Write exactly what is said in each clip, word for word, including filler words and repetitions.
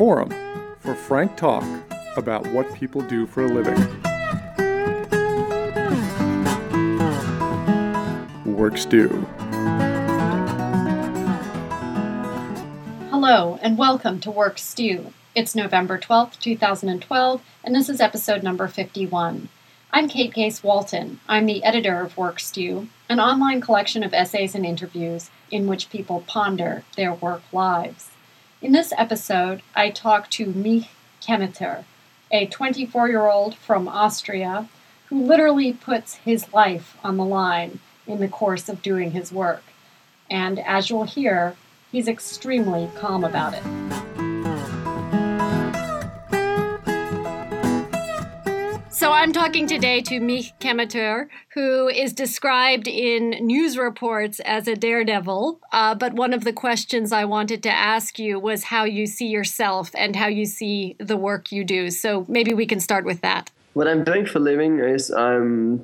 forum for frank talk about what people do for a living. Work Stew. Hello, and welcome to Work Stew. It's November twelfth, twenty twelve, and this is episode number fifty-one. I'm Kate Case Walton. I'm the editor of Work Stew, an online collection of essays and interviews in which people ponder their work lives. In this episode, I talk to Mich Kemeter, a twenty-four-year-old from Austria who literally puts his life on the line in the course of doing his work. And as you'll hear, he's extremely calm about it. So I'm talking today to Mich Kemeter, who is described in news reports as a daredevil. Uh, but one of the questions I wanted to ask you was how you see yourself and how you see the work you do. So maybe we can start with that. What I'm doing for a living is I'm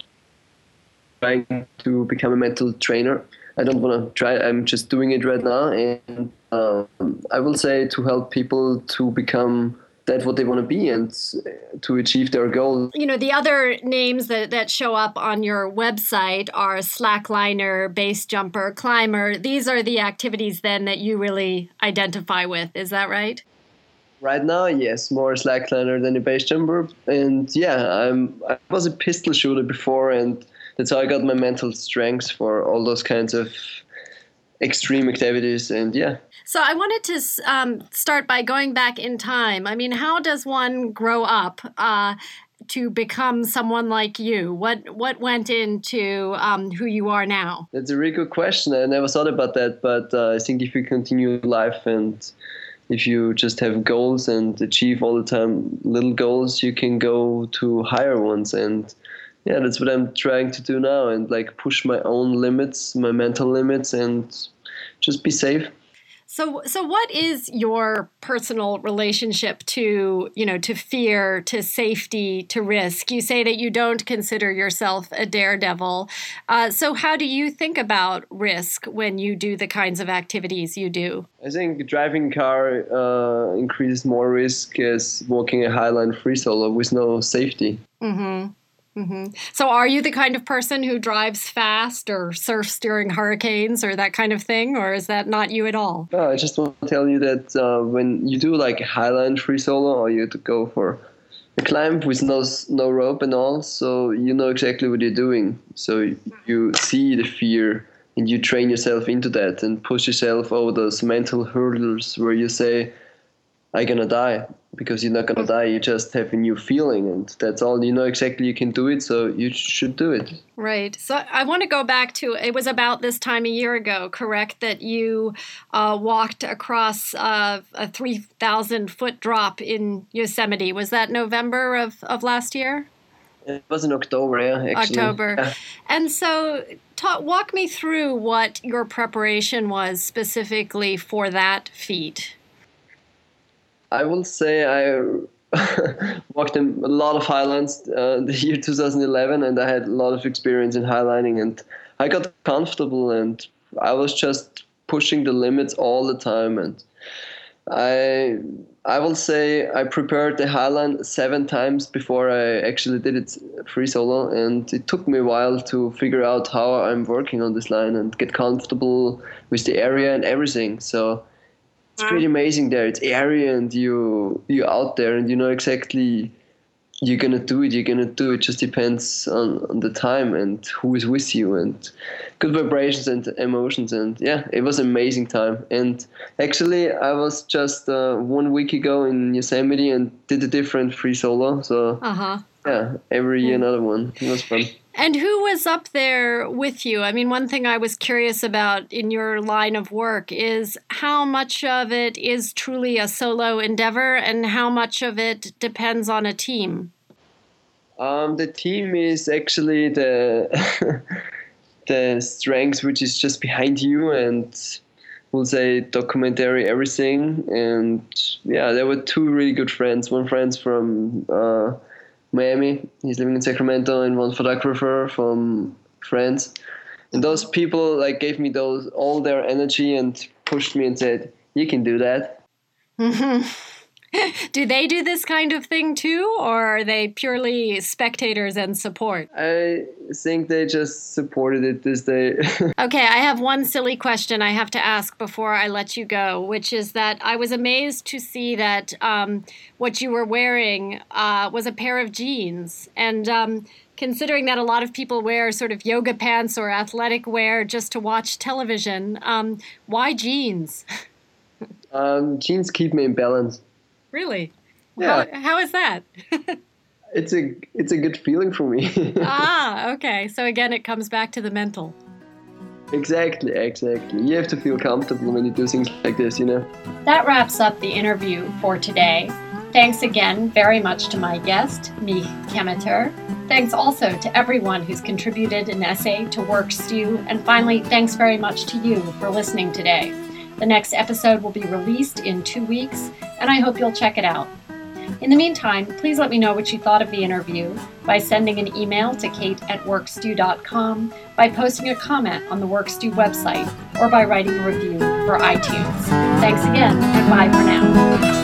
trying to become a mental trainer. I don't want to try, I'm just doing it right now. And um, I will say to help people to become that what they want to be and to achieve their goals. You know, the other names that, that show up on your website are slackliner, base jumper, climber. These are the activities then that you really identify with. Is that right? Right now, yes, more slackliner than a base jumper. And yeah, I'm, I was a pistol shooter before, and that's how I got my mental strength for all those kinds of extreme activities. And yeah. So I wanted to um, start by going back in time. I mean, how does one grow up uh, to become someone like you? What what went into um, who you are now? That's a really good question. I never thought about that, but uh, I think if you continue life and if you just have goals and achieve all the time little goals, you can go to higher ones. And yeah, that's what I'm trying to do now, and like push my own limits, my mental limits, and just be safe. So, so what is your personal relationship to, you know, to fear, to safety, to risk? You say that you don't consider yourself a daredevil. Uh, so how do you think about risk when you do the kinds of activities you do? I think driving a car uh, increases more risk as walking a highline free solo with no safety. Mm-hmm. Mm-hmm. So are you the kind of person who drives fast or surfs during hurricanes or that kind of thing, or is that not you at all? No, I just want to tell you that uh, when you do like a highline free solo, or you have to go for a climb with no no rope and all, so you know exactly what you're doing. So you see the fear and you train yourself into that and push yourself over those mental hurdles where you say, I'm going to die. Because you're not going to die, you just have a new feeling, and that's all. You know exactly you can do it, so you should do it. Right. So I want to go back to, it was about this time a year ago, correct, that you uh, walked across uh, a three thousand foot drop in Yosemite. Was that November of, of last year? It was in October, yeah, actually. October. Yeah. And so talk, walk me through what your preparation was specifically for that feat. I will say I walked in a lot of highlines uh, the year two thousand eleven, and I had a lot of experience in highlining, and I got comfortable, and I was just pushing the limits all the time. And I I will say I prepared the highline seven times before I actually did it free solo, and it took me a while to figure out how I'm working on this line and get comfortable with the area and everything. So it's pretty amazing there. It's airy, and you you're out there, and you know exactly you're gonna do it. You're gonna do it. Just depends on, on the time and who is with you, and good vibrations and emotions. And yeah, it was an amazing time. And actually, I was just uh, one week ago in Yosemite and did a different free solo. So uh-huh. yeah, every year another one. It was fun. And who was up there with you? I mean, one thing I was curious about in your line of work is how much of it is truly a solo endeavor and how much of it depends on a team? Um, the team is actually the the strength which is just behind you, and we'll say documentary everything. And yeah, there were two really good friends. One friend's from uh, Miami. He's living in Sacramento, and one photographer from France. And those people like gave me those all their energy and pushed me and said, "You can do that." Mm-hmm. Do they do this kind of thing too, or are they purely spectators and support? I think they just supported it this day. Okay, I have one silly question I have to ask before I let you go, which is that I was amazed to see that um, what you were wearing uh, was a pair of jeans. And um, considering that a lot of people wear sort of yoga pants or athletic wear just to watch television, um, why jeans? um, jeans keep me in balance. Really? Yeah. How, how is that? It's a it's a good feeling for me. Ah, okay. So again, it comes back to the mental. Exactly, exactly. You have to feel comfortable when you do things like this, you know? That wraps up the interview for today. Thanks again very much to my guest, Mich Kemeter. Thanks also to everyone who's contributed an essay to WorkStew. And finally, thanks very much to you for listening today. The next episode will be released in two weeks, and I hope you'll check it out. In the meantime, please let me know what you thought of the interview by sending an email to kate at workstew dot com, by posting a comment on the WorkStew website, or by writing a review for iTunes. Thanks again, and bye for now.